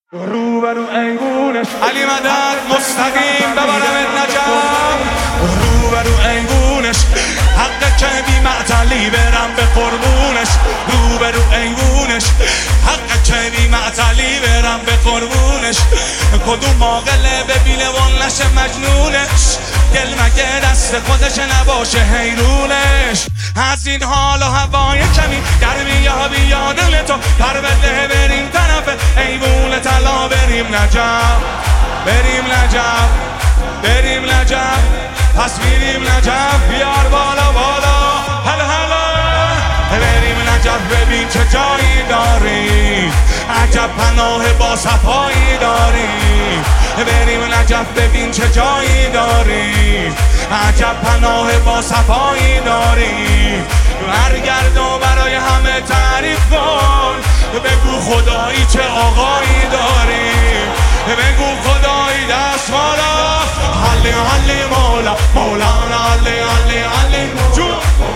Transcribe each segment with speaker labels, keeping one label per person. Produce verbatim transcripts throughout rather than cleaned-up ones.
Speaker 1: رو برو ایوونش
Speaker 2: علی مدد مستقیم ببرم نجف،
Speaker 1: رو برو ایوونش
Speaker 2: حق که بی معطلی برم به قربونش، رو برو ایوونش حق که بی معطلی برم به قربونش. کدوم عاقله ببینه و نشه مجنونش، دل مگه دست خودش نباشه حیرونش. از این حال و هوای کمی گرمی یا بیا دل تو پر بده، بریم طرف ایوون طلا، بریم نجف بریم نجف بریم نجف پس میریم نجف، بیار بالا بالا هل هلا. بریم نجف ببین چه جایی داریم، عجب پناه با صفایی داریم. بریم نجف ببین چه جایی داریم، عجب پناه با صفایی داریم. برگرد و برای همه تعریف کن، بگو خدایی چه آقایی داریم، بگو خدایی دست بالا. علی علی مولا مولانا علی علی علی جو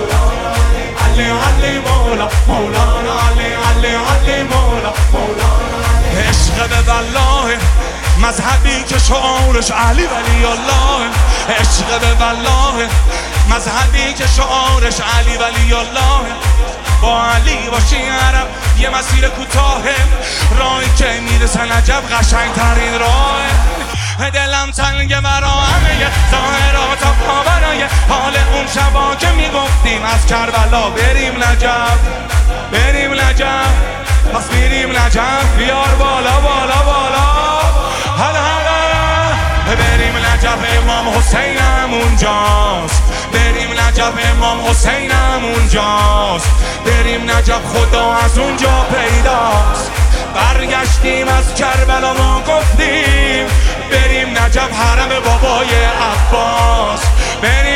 Speaker 2: علی علی مولا مولانا علی علی علی مولا مولانا. عشق به والله مذهبی که شعارش علی ولی الله، عشق به والله مذهبی که شعارش علی ولی الله. با علی باشی عرب یه مسیر کوتاهه، راهی که میرسه نجف قشنگ ترین راهه. دلم تنگه برا همه ظاهرات و پاورای حال اون شبا که میگفتیم از کربلا. بریم نجف بریم نجف پس میریم نجف، بیار بالا بالا بالا هل هلا. بریم نجف امام حسینم اونجاست، بریم نجف امام حسینم اونجاست. بریم نجف خدا از اونجا پیداست، برگشتیم از کربلا ما گفتیم بریم نجف حرم بابای عباس. بریم